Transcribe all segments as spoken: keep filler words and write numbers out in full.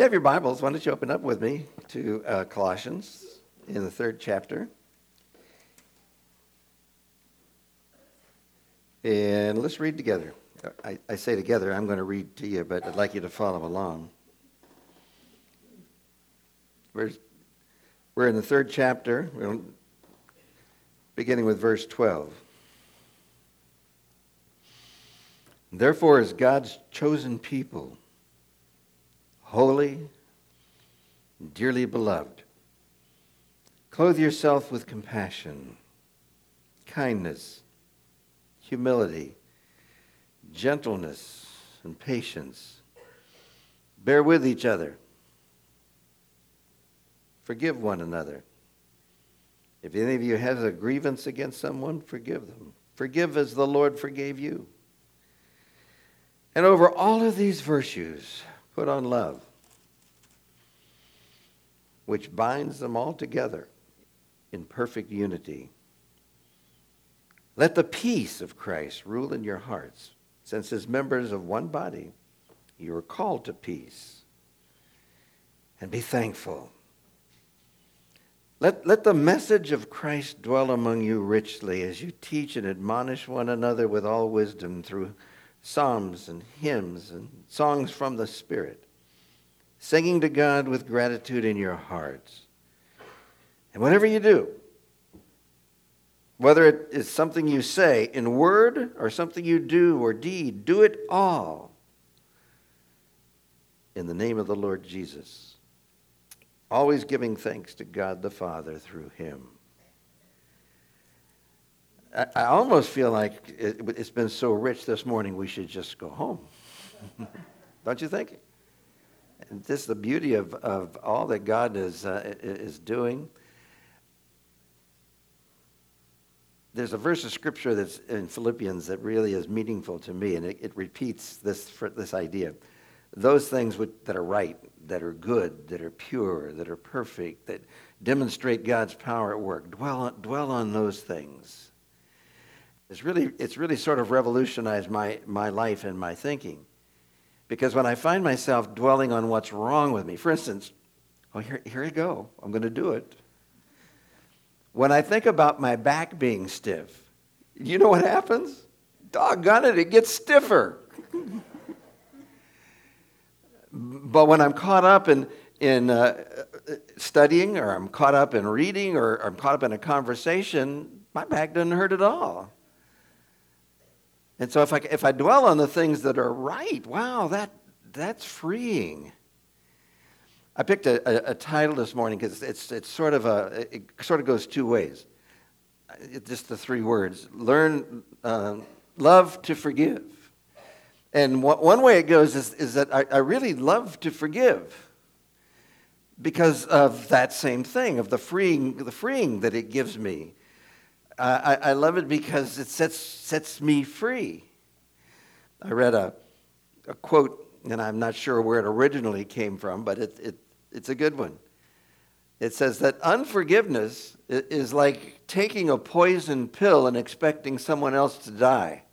you have your Bibles, why don't you open up with me to uh, Colossians in the third chapter. And let's read together. I, I say together, I'm going to read to you, but I'd like you to follow along. We're, we're in the third chapter, beginning with verse twelve. Therefore, as God's chosen people, holy, dearly beloved, clothe yourself with compassion, kindness, humility, gentleness, and patience. Bear with each other. Forgive one another. If any of you has a grievance against someone, forgive them. Forgive as the Lord forgave you. And over all of these virtues, put on love, which binds them all together in perfect unity. Let the peace of Christ rule in your hearts, since as members of one body, you are called to peace. And be thankful. Let, let the message of Christ dwell among you richly as you teach and admonish one another with all wisdom through psalms and hymns and songs from the Spirit, singing to God with gratitude in your hearts. And whatever you do, whether it is something you say in word or something you do or deed, do it all in the name of the Lord Jesus, always giving thanks to God the Father through him. I, I almost feel like it, it's been so rich this morning we should just go home. Don't you think? And this is the beauty of, of all that God is uh, is doing. There's a verse of scripture that's in Philippians that really is meaningful to me, and it, it repeats this this idea. Those things which, that are right, that are good, that are pure, that are perfect, that demonstrate God's power at work, dwell on, dwell on those things. It's really it's really sort of revolutionized my, my life and my thinking. Because when I find myself dwelling on what's wrong with me, for instance, oh, here, here you go, I'm going to do it. When I think about my back being stiff, you know what happens? Doggone it, it gets stiffer. But when I'm caught up in, in uh, studying, or I'm caught up in reading, or I'm caught up in a conversation, my back doesn't hurt at all. And so if I, if I dwell on the things that are right, wow, that that's freeing. I picked a, a, a title this morning because it's it's sort of a it sort of goes two ways. It's just the three words: learn, uh, love to forgive. And wh- one way it goes is is that I, I really love to forgive because of that same thing, of the freeing the freeing that it gives me. I, I love it because it sets sets me free. I read a, a quote, and I'm not sure where it originally came from, but it, it it's a good one. It says that unforgiveness is like taking a poison pill and expecting someone else to die.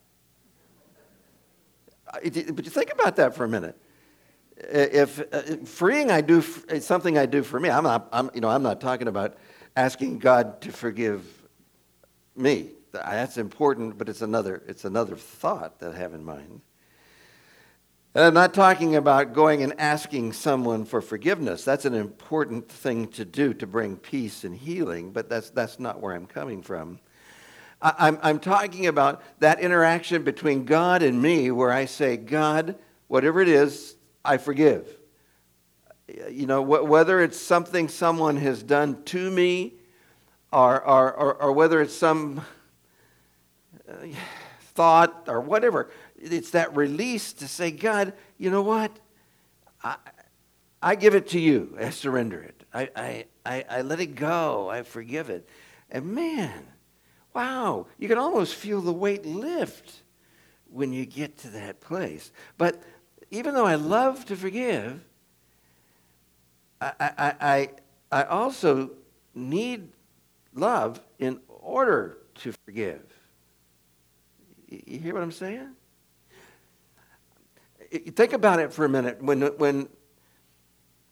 But you think about that for a minute. If uh, freeing I do is something I do for me, I'm not. I'm you know I'm not talking about asking God to forgive me. That's important, but it's another it's another thought that I have in mind. And I'm not talking about going and asking someone for forgiveness. That's an important thing to do to bring peace and healing, but that's that's not where I'm coming from. I, I'm I'm talking about that interaction between God and me, where I say, God, whatever it is, I forgive. You know, wh- whether it's something someone has done to me, Or, or, or, or whether it's some uh, thought or whatever, it's that release to say, God, you know what? I, I give it to you. I surrender it. I, I, I, I let it go. I forgive it. And man, wow, you can almost feel the weight lift when you get to that place. But even though I love to forgive, I, I, I, I also need love in order to forgive. You hear what I'm saying? Think about it for a minute. When when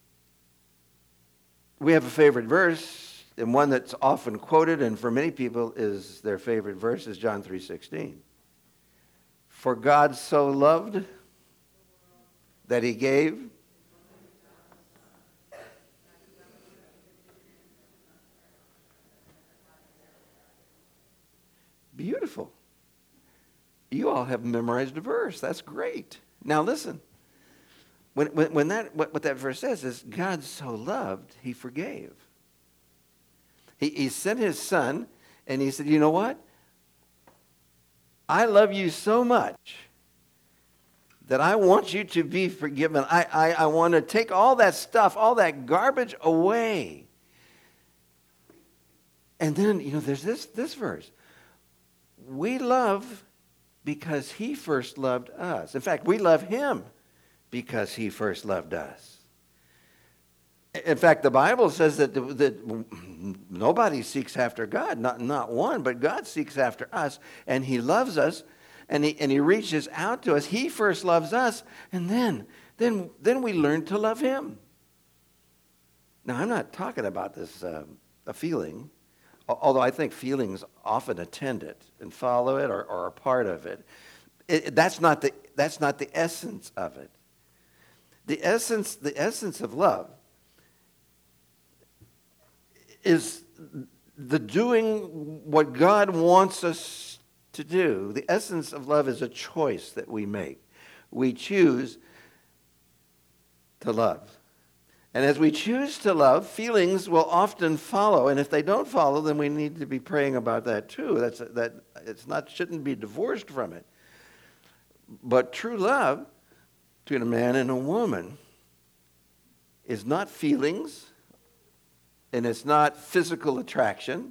We have a favorite verse, and one that's often quoted, and for many people is their favorite verse, is John three sixteen. For God so loved that he gave. Beautiful. You all have memorized a verse. That's great. Now listen. When, when, when that, what, what that verse says is, God so loved, he forgave. He, he sent his son, and he said, you know what? I love you so much that I want you to be forgiven. I, I, I want to take all that stuff, all that garbage away. And then, you know, there's this, this verse. We love because he first loved us. In fact, we love him because he first loved us. In fact, the Bible says that, that nobody seeks after God, not, not one, but God seeks after us, and he loves us, and he, and he reaches out to us. He first loves us, and then, then, then we learn to love him. Now, I'm not talking about this uh, a feeling, although I think feelings often attend it and follow it or, or are part of it. It, that's not the, that's not the essence of it. The essence, the essence of love is the doing what God wants us to do. The essence of love is a choice that we make. We choose to love. And as we choose to love, feelings will often follow. And if they don't follow, then we need to be praying about that too. That's that it's not shouldn't be divorced from it. But true love between a man and a woman is not feelings, and it's not physical attraction.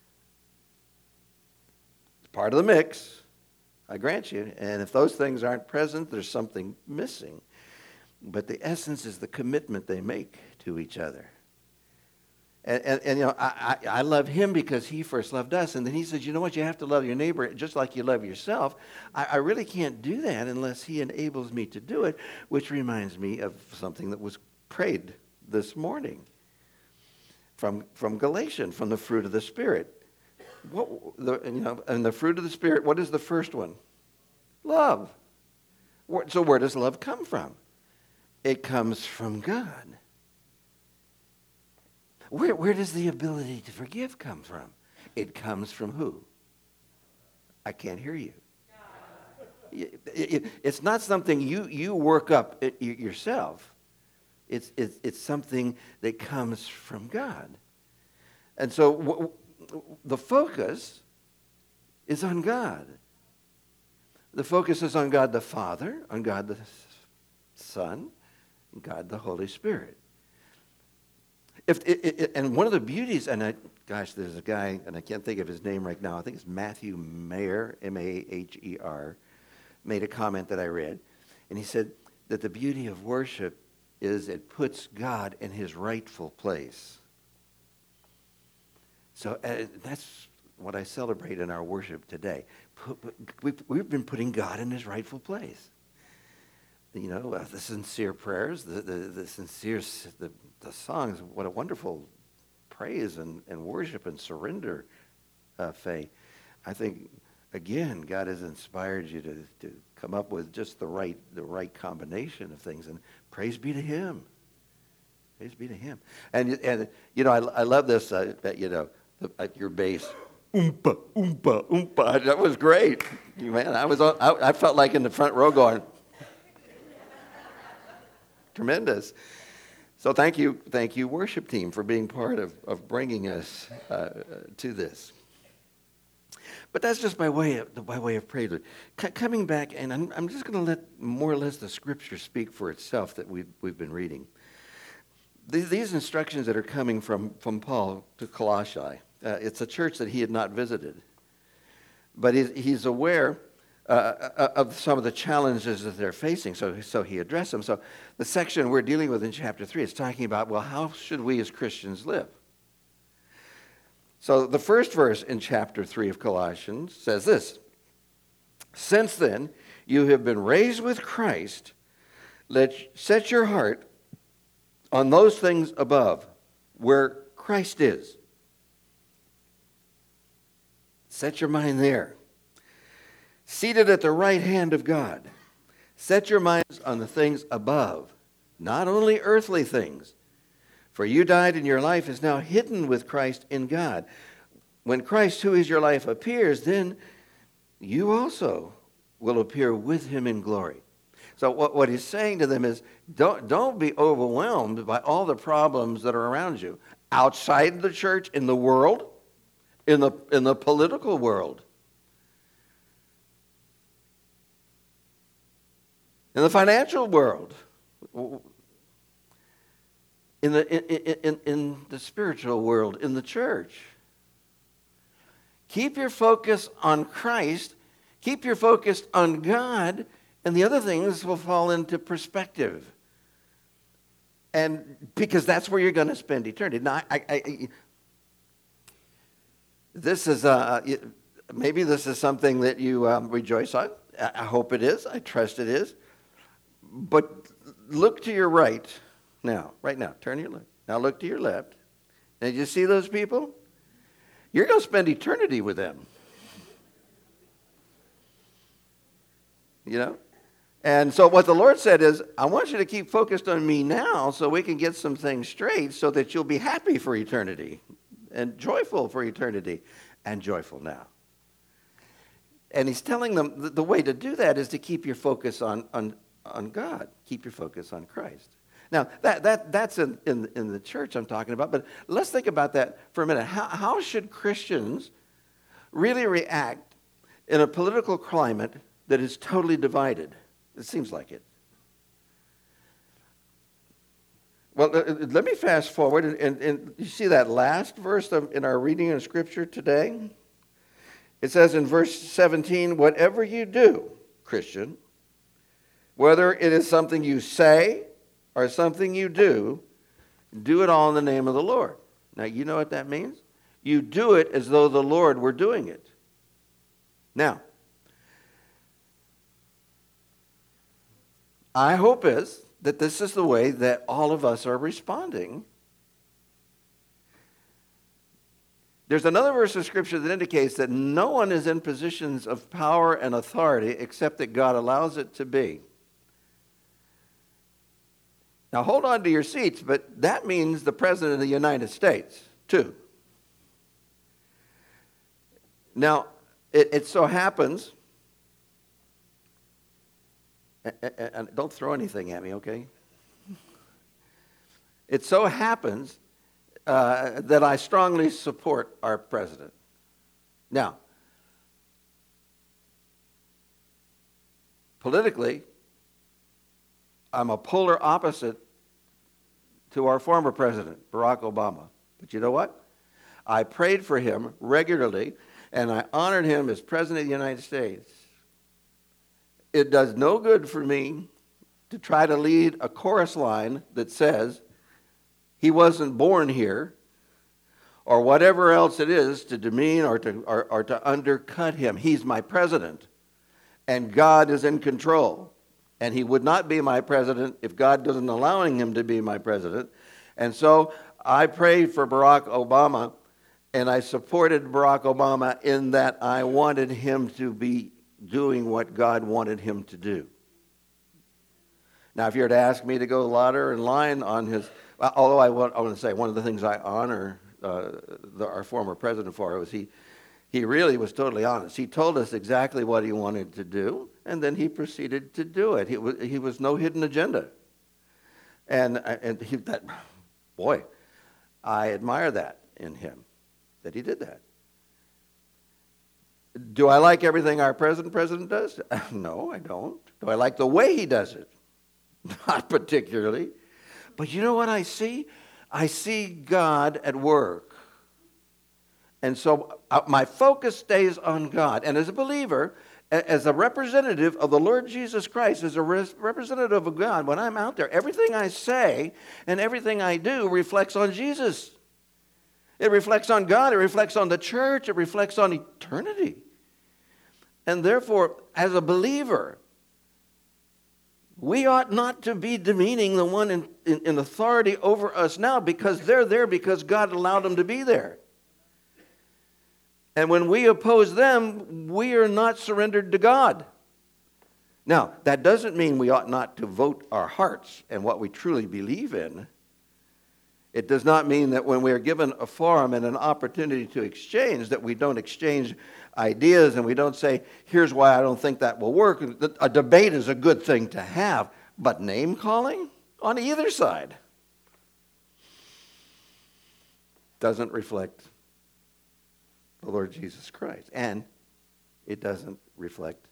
It's part of the mix, I grant you. And if those things aren't present, there's something missing. But the essence is the commitment they make to each other. And, and, and you know, I, I, I love him because he first loved us. And then he says, you know what, you have to love your neighbor just like you love yourself. I, I really can't do that unless he enables me to do it, which reminds me of something that was prayed this morning from, from Galatians, from the fruit of the Spirit. What, the, you know, and the fruit of the Spirit, what is the first one? Love. So where does love come from? It comes from God. Where, where does the ability to forgive come from? It comes from who? I can't hear you. It, it, it's not something you, you work up it, yourself. It's, it's, it's something that comes from God. And so w- w- the focus is on God. The focus is on God the Father, on God the Son, and God the Holy Spirit. If it, it, and one of the beauties, and I, gosh, there's a guy, and I can't think of his name right now. I think it's Matthew Maher, M A H E R, made a comment that I read. And he said that the beauty of worship is it puts God in his rightful place. So uh, that's what I celebrate in our worship today. Put, put, we've, we've been putting God in his rightful place. You know, uh, the sincere prayers, the, the, the sincere, the, the songs, what a wonderful praise and, and worship and surrender, uh, Faye. I think, again, God has inspired you to, to come up with just the right the right combination of things, and praise be to him. Praise be to him. And, and you know, I, I love this, uh, that, you know, the, at your bass, oompa, oompa, oompa. That was great. Man, I, was on, I, I felt like in the front row going, tremendous. So thank you, thank you, worship team, for being part of, of bringing us uh, to this. But that's just by way of by way of prelude. C- coming back, and I'm, I'm just going to let more or less the scripture speak for itself that we've we've been reading. These, these instructions that are coming from from Paul to Colossae, uh, it's a church that he had not visited, but he's, he's aware Uh, of some of the challenges that they're facing, so so he addressed them. So the section we're dealing with in chapter three is talking about, well, how should we as Christians live? So the first verse in chapter three of Colossians says this: since then you have been raised with Christ, let set your heart on those things above, where Christ is. Set your mind there. Seated at the right hand of God. Set your minds on the things above, not only earthly things. For you died, and your life is now hidden with Christ in God. When Christ, who is your life, appears, then you also will appear with him in glory. So what, what he's saying to them is, don't, don't be overwhelmed by all the problems that are around you. Outside the church, in the world, in the, in the political world, in the financial world, in the, in, in, in the spiritual world, in the church. Keep your focus on Christ. Keep your focus on God, and the other things will fall into perspective. And because that's where you're going to spend eternity. Now, I, I, I, this is uh, maybe this is something that you um, rejoice on. I hope it is. I trust it is. But look to your right now. Right now, turn your left. Now look to your left. And you see those people? You're going to spend eternity with them. You know? And so what the Lord said is, I want you to keep focused on me now so we can get some things straight so that you'll be happy for eternity and joyful for eternity and joyful now. And he's telling them the, the way to do that is to keep your focus on, on, on God. Keep your focus on Christ. Now, that, that, that's in, in, in the church I'm talking about, but let's think about that for a minute. How, how should Christians really react in a political climate that is totally divided? It seems like it. Well, let me fast forward, and, and, and you see that last verse of, in our reading in Scripture today? It says in verse seventeen, whatever you do, Christian, whether it is something you say or something you do, do it all in the name of the Lord. Now, you know what that means? You do it as though the Lord were doing it. Now, I hope is that this is the way that all of us are responding. There's another verse of Scripture that indicates that no one is in positions of power and authority except that God allows it to be. Now, hold on to your seats, but that means the President of the United States, too. Now, it, it so happens, and, and don't throw anything at me, okay? It so happens uh, that I strongly support our president. Now, politically, I'm a polar opposite to our former president, Barack Obama. But you know what? I prayed for him regularly, and I honored him as President of the United States. It does no good for me to try to lead a chorus line that says he wasn't born here, or whatever else it is to demean or to, or, or to undercut him. He's my president, and God is in control. And he would not be my president if God doesn't allowing him to be my president. And so I prayed for Barack Obama, and I supported Barack Obama in that I wanted him to be doing what God wanted him to do. Now, if you were to ask me to go louder in line on his, although I want, I want to say one of the things I honor uh, the, our former president for was he, he really was totally honest. He told us exactly what he wanted to do, and then he proceeded to do it. He was, he was no hidden agenda. And, and he, that, boy, I admire that in him, that he did that. Do I like everything our president president does? No, I don't. Do I like the way he does it? Not particularly. But you know what I see? I see God at work. And so uh, my focus stays on God. And as a believer, as a representative of the Lord Jesus Christ, as a re- representative of God, when I'm out there, everything I say and everything I do reflects on Jesus. It reflects on God. It reflects on the church. It reflects on eternity. And therefore, as a believer, we ought not to be demeaning the one in, in, in authority over us now, because they're there because God allowed them to be there. And when we oppose them, we are not surrendered to God. Now, that doesn't mean we ought not to vote our hearts and what we truly believe in. It does not mean that when we are given a forum and an opportunity to exchange, that we don't exchange ideas and we don't say, here's why I don't think that will work. A debate is a good thing to have, but name-calling on either side doesn't reflect the Lord Jesus Christ. And it doesn't reflect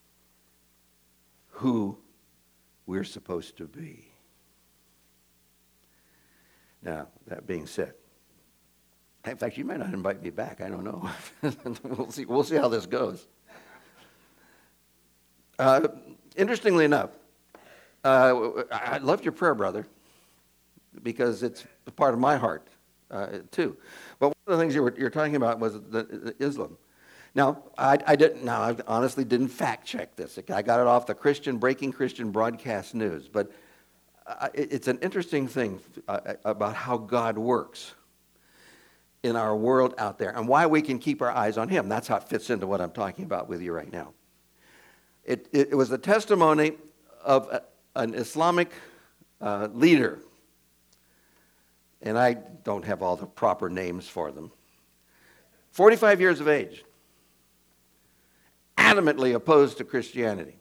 who we're supposed to be. Now, that being said, in fact, you might not invite me back. I don't know. we'll see. We'll see how this goes. Uh, interestingly enough, uh, I loved your prayer, brother, because it's a part of my heart uh, too. But one of the things you were you're talking about was the, the Islam. Now, I, I didn't. Now, I honestly didn't fact check this. I got it off the Christian Breaking Christian Broadcast News, but uh, it, it's an interesting thing uh, about how God works in our world out there, and why we can keep our eyes on Him. That's how it fits into what I'm talking about with you right now. It, it, it was the testimony of a, an Islamic uh, leader, and I don't have all the proper names for them. forty-five years of age, adamantly opposed to Christianity.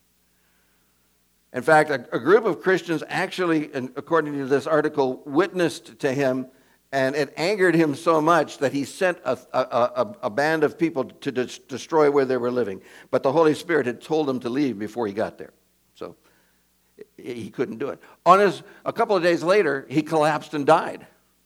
In fact, a, a group of Christians actually, according to this article, witnessed to him. And it angered him so much that he sent a, a, a, a band of people to des- destroy where they were living. But the Holy Spirit had told him to leave before he got there. So he couldn't do it. On his, a couple of days later, he collapsed and died.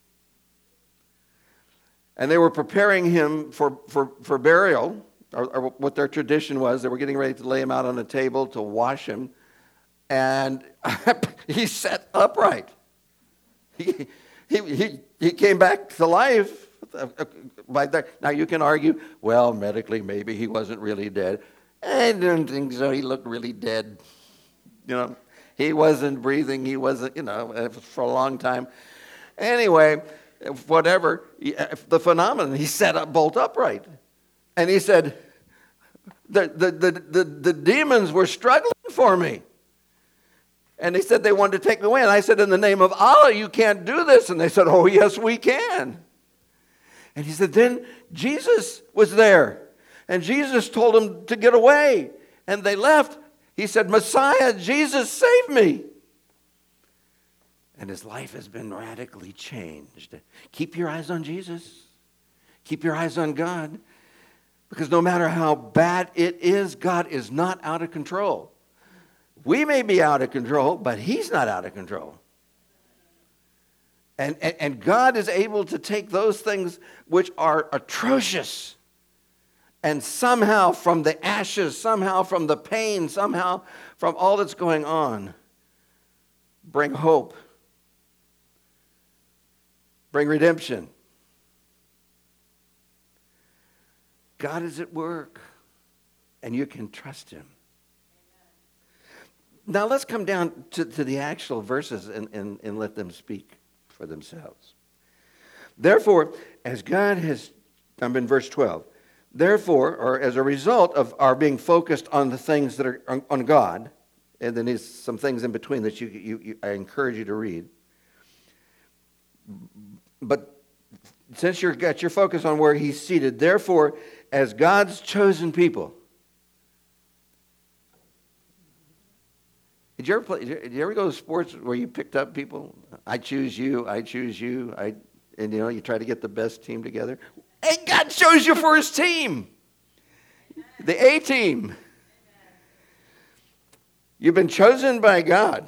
And they were preparing him for, for, for burial, or, or what their tradition was. They were getting ready to lay him out on a table to wash him. And he sat upright. He... He, he, he came back to life. By that. Now, you can argue, well, medically, maybe he wasn't really dead. I don't think so. He looked really dead. You know, he wasn't breathing. He wasn't, you know, for a long time. Anyway, whatever, the phenomenon, he sat up bolt upright. And he said, the, the, the, the, the demons were struggling for me. And they said they wanted to take me away. And I said, in the name of Allah, you can't do this. And they said, oh, yes, we can. And he said, then Jesus was there. And Jesus told them to get away. And they left. He said, Messiah, Jesus, save me. And his life has been radically changed. Keep your eyes on Jesus. Keep your eyes on God. Because no matter how bad it is, God is not out of control. We may be out of control, but He's not out of control. And, and, and God is able to take those things which are atrocious and somehow from the ashes, somehow from the pain, somehow from all that's going on, bring hope, bring redemption. God is at work, and you can trust Him. Now let's come down to, to the actual verses and, and, and let them speak for themselves. Therefore, as God has, I'm in verse twelve, therefore, or as a result of our being focused on the things that are on, on God, and then there's some things in between that you, you, you, I encourage you to read. But since you've got your focus on where He's seated, therefore, as God's chosen people. Did you ever play? Did you ever go to sports where you picked up people? I choose you. I choose you. I, and you know, you try to get the best team together. And God chose you for His team, the A team. You've been chosen by God,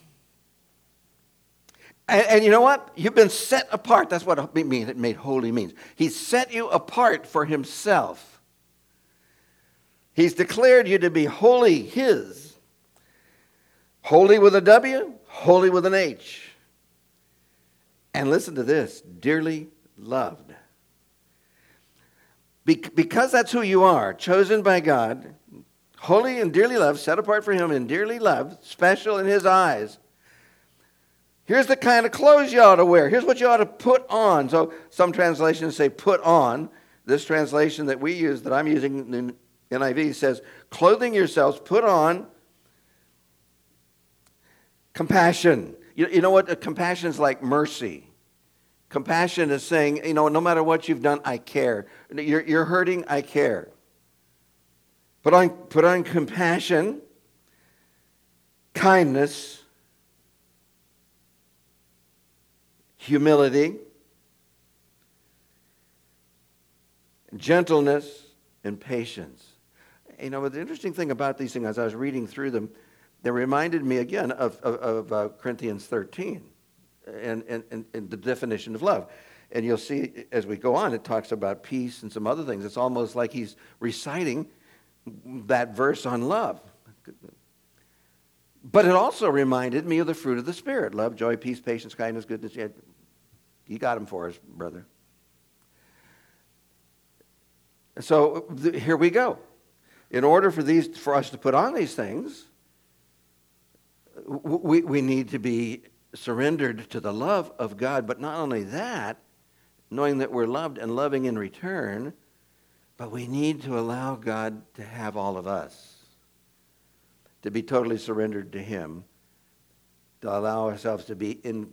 and, and you know what? You've been set apart. That's what it means. It made holy means. He set you apart for Himself. He's declared you to be holy, His. Holy with a W, holy with an H. And listen to this, dearly loved. Be- because that's who you are, chosen by God, Holy and dearly loved, set apart for him and dearly loved, special in his eyes. Here's the kind of clothes you ought to wear. Here's what you ought to put on. So some translations say put on. This translation that we use, that I'm using in N I V, says, clothing yourselves, put on compassion. You, you know what? Compassion is like mercy. Compassion is saying, you know, no matter what you've done, I care. You're, you're hurting, I care. Put on, put on compassion, kindness, humility, gentleness, and patience. You know, the interesting thing about these things, as I was reading through them, they reminded me again of, of, of uh, Corinthians thirteen and, and, and, and the definition of love. And you'll see as we go on, it talks about peace and some other things. It's almost like he's reciting that verse on love. But it also reminded me of the fruit of the Spirit. Love, joy, peace, patience, kindness, goodness. You got them for us, brother. So th- here we go. In order for these, for us to put on these things, we, we need to be surrendered to the love of God. But not only that, knowing that we're loved and loving in return, but we need to allow God to have all of us, to be totally surrendered to him, to allow ourselves to be in,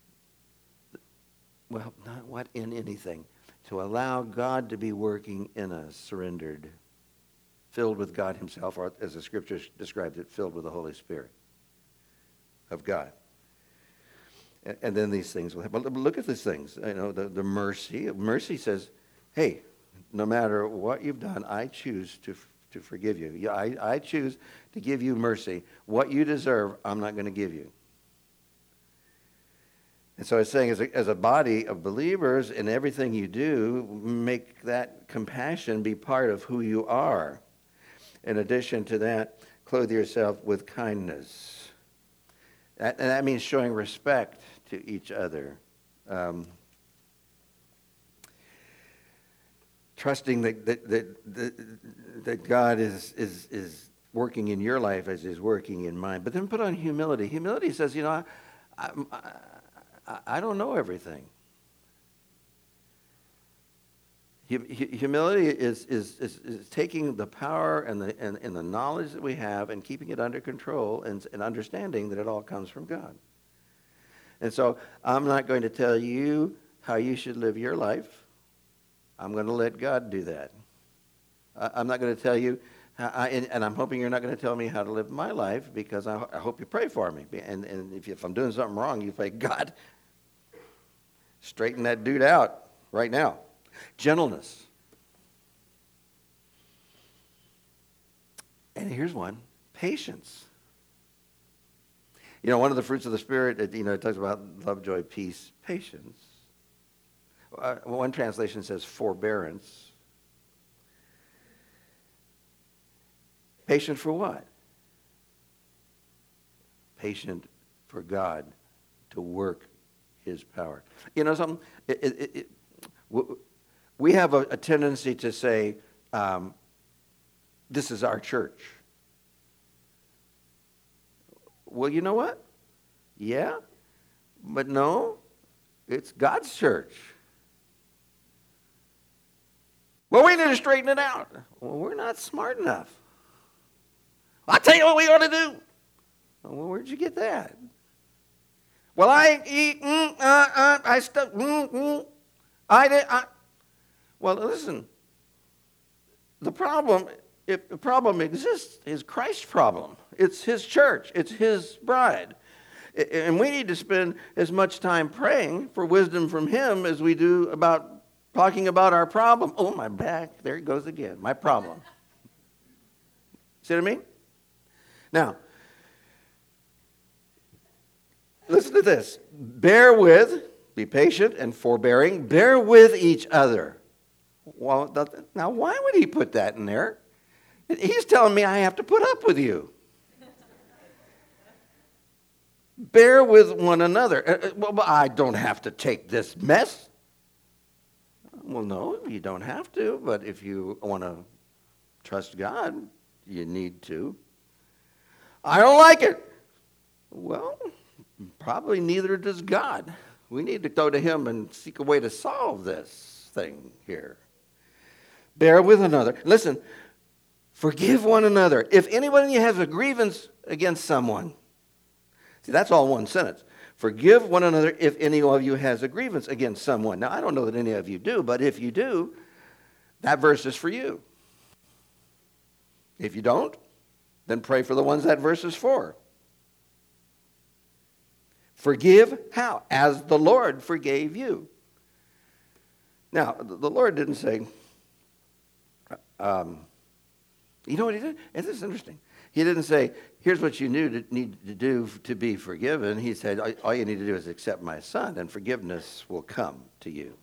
well, not what in anything, to allow God to be working in us, surrendered, filled with God himself, or as the scripture describes it, filled with the Holy Spirit of God. And, and then these things will happen. But look at these things. You know, the, the mercy. Mercy says, hey, no matter what you've done, I choose to, to forgive you. I, I choose to give you mercy. What you deserve, I'm not going to give you. And so it's saying as a, as a body of believers, in everything you do, make that compassion be part of who you are. In addition to that, clothe yourself with kindness. That, and that means showing respect to each other. Um, trusting that, that, that, that, that God is, is, is working in your life as he's working in mine. But then put on humility. Humility says, you know, I, I, I, I don't know everything. Humility is, is, is, is taking the power and the, and, and the knowledge that we have and keeping it under control and, and understanding that it all comes from God. And so I'm not going to tell you how you should live your life. I'm going to let God do that. I, I'm not going to tell you, how I, and, and I'm hoping you're not going to tell me how to live my life, because I, I hope you pray for me. And, and if, if I'm doing something wrong, you say, God, straighten that dude out right now. Gentleness. And here's one, patience. You know, one of the fruits of the Spirit, it, you know, it talks about love, joy, peace, patience. Uh, one translation says forbearance. Patient for what? Patient for God to work his power. You know something? It, it, it, we have a, a tendency to say, um, this is our church. Well, you know what? Yeah, but no, it's God's church. Well, we need to straighten it out. Well, we're not smart enough. I'll tell you what we ought to do. Well, where'd you get that? Well, I eat, mm, uh, uh, I stuff, mm, mm, I did, I. Well, listen, the problem, if the problem exists, is Christ's problem. It's his church. It's his bride. And we need to spend as much time praying for wisdom from him as we do about talking about our problem. Oh, my back, there it goes again, my problem. See what I mean? Now, listen to this. Bear with, be patient and forbearing, bear with each other. Well, now why would he put that in there? He's telling me I have to put up with you. Bear with one another. Well, I don't have to take this mess. Well, no, you don't have to, but if you want to trust God, you need to. I don't like it. Well, probably neither does God. We need to go to him and seek a way to solve this thing here. Bear with another. Listen, forgive one another. If anybody has a grievance against someone, see, that's all one sentence. Forgive one another if any of you has a grievance against someone. Now, I don't know that any of you do, but if you do, that verse is for you. If you don't, then pray for the ones that verse is for. Forgive how? As the Lord forgave you. Now, the Lord didn't say, um, you know what he did? And this is interesting. He didn't say, here's what you need to do to be forgiven. He said, all you need to do is accept my son, and forgiveness will come to you.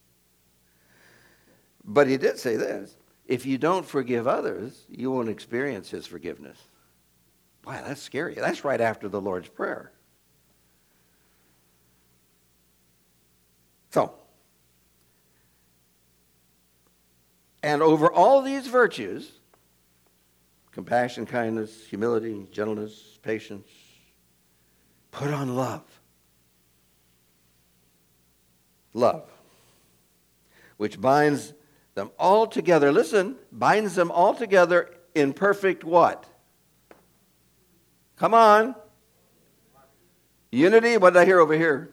But he did say this, if you don't forgive others, you won't experience his forgiveness. Wow, that's scary. That's right after the Lord's Prayer. So, and over all these virtues, compassion, kindness, humility, gentleness, patience, put on love. Love, which binds them all together. Listen, binds them all together in perfect what? Come on. Unity. What did I hear over here?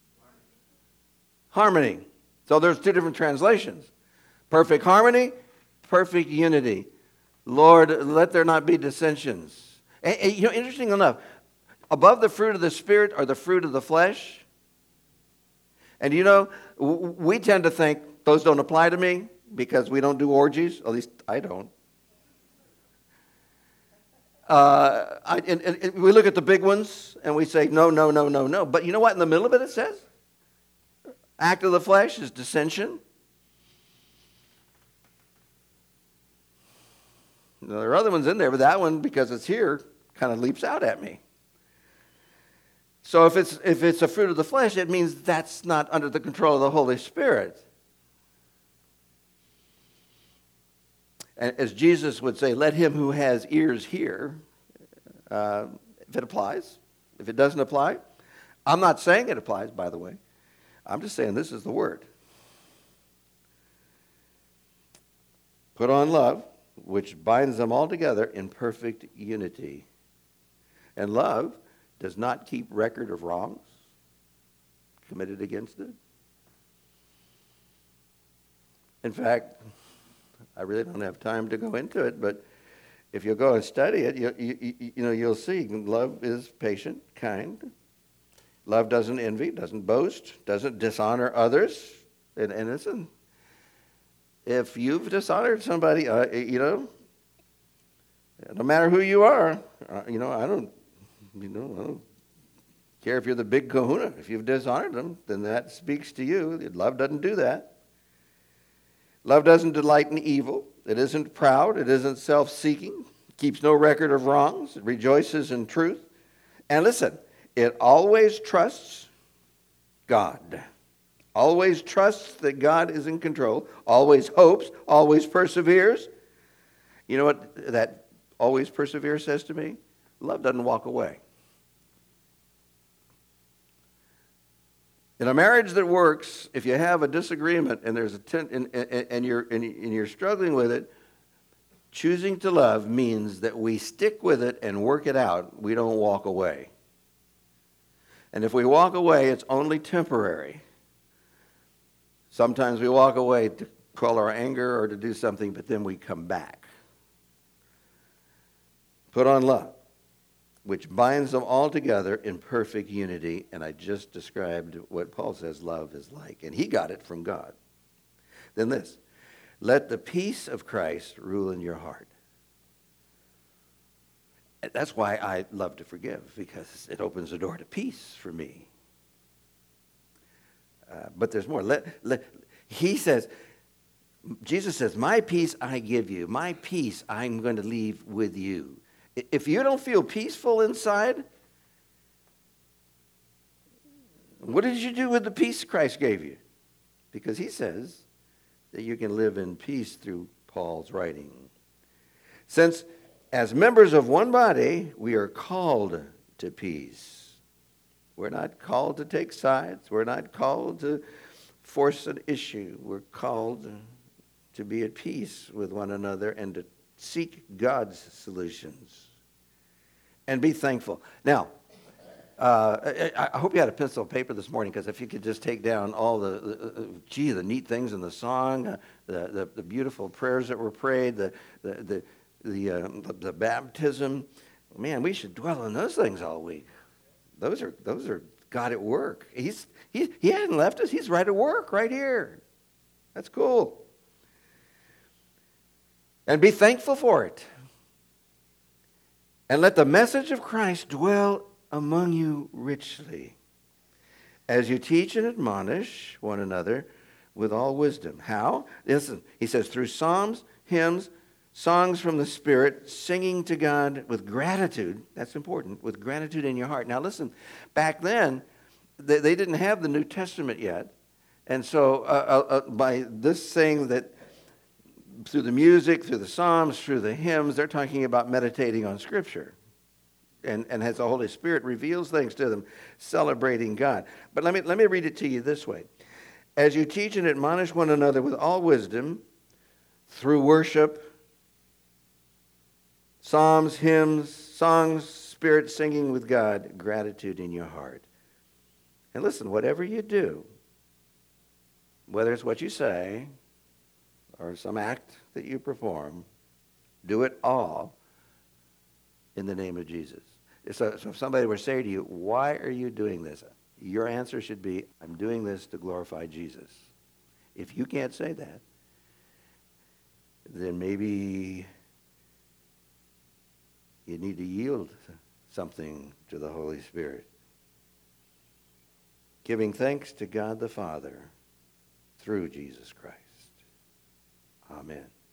Harmony. So there's two different translations. Perfect harmony, perfect unity. Lord, let there not be dissensions. And, and, you know, interesting enough, above the fruit of the Spirit are the fruit of the flesh. And you know, we tend to think those don't apply to me because we don't do orgies. At least I don't. Uh, I, and, and we look at the big ones and we say, no, no, no, no, no. But you know what in the middle of it it says? Act of the flesh is dissension. Now, there are other ones in there, but that one, because it's here, kind of leaps out at me. So if it's if it's a fruit of the flesh, it means that's not under the control of the Holy Spirit. And as Jesus would say, let him who has ears hear, uh, if it applies. If it doesn't apply, I'm not saying it applies, by the way. I'm just saying this is the word. Put on love, which binds them all together in perfect unity. And love does not keep record of wrongs committed against it. In fact, I really don't have time to go into it, but if you go and study it, you, you, you know, you'll see love is patient, kind. Love doesn't envy, doesn't boast, doesn't dishonor others. And, and listen, if you've dishonored somebody, uh, you know, no matter who you are, uh, you know, I don't, you know, I don't care if you're the big kahuna. If you've dishonored them, then that speaks to you. Love doesn't do that. Love doesn't delight in evil. It isn't proud. It isn't self-seeking. It keeps no record of wrongs. It rejoices in truth. And listen, it always trusts God. Always trusts that God is in control. Always hopes. Always perseveres. You know what that always perseveres says to me? Love doesn't walk away. In a marriage that works, if you have a disagreement and there's a ten, and, and, and you're and you're struggling with it, choosing to love means that we stick with it and work it out. We don't walk away. And if we walk away, it's only temporary. Sometimes we walk away to quell our anger or to do something, but then we come back. Put on love, which binds them all together in perfect unity. And I just described what Paul says love is like. And he got it from God. Then this, let the peace of Christ rule in your heart. That's why I love to forgive, because it opens the door to peace for me. Uh, but there's more. Let, let, he says, Jesus says, my peace I give you. My peace I'm going to leave with you. If you don't feel peaceful inside, what did you do with the peace Christ gave you? Because he says that you can live in peace through Paul's writing. Since As members of one body, we are called to peace. We're not called to take sides. We're not called to force an issue. We're called to be at peace with one another and to seek God's solutions and be thankful. Now, uh, I, I hope you had a pencil and paper this morning, because if you could just take down all the, the uh, gee, the neat things in the song, uh, the, the the beautiful prayers that were prayed, the the the the, uh, the, the baptism, man, we should dwell on those things all week. Those are those are God at work. He's he he hasn't left us. He's right at work right here. That's cool. And be thankful for it. And let the message of Christ dwell among you richly, as you teach and admonish one another with all wisdom. How? Listen, he says, through psalms, hymns, songs from the Spirit, singing to God with gratitude. That's important, with gratitude in your heart. Now listen, back then, they, they didn't have the New Testament yet. And so uh, uh, by this saying that through the music, through the psalms, through the hymns, they're talking about meditating on Scripture. And, and as the Holy Spirit reveals things to them, celebrating God. But let me, let me read it to you this way. As you teach and admonish one another with all wisdom, through worship, psalms, hymns, songs, spirit singing with God, gratitude in your heart. And listen, whatever you do, whether it's what you say or some act that you perform, do it all in the name of Jesus. So, so if somebody were to say to you, why are you doing this? Your answer should be, I'm doing this to glorify Jesus. If you can't say that, then maybe you need to yield something to the Holy Spirit. Giving thanks to God the Father through Jesus Christ. Amen.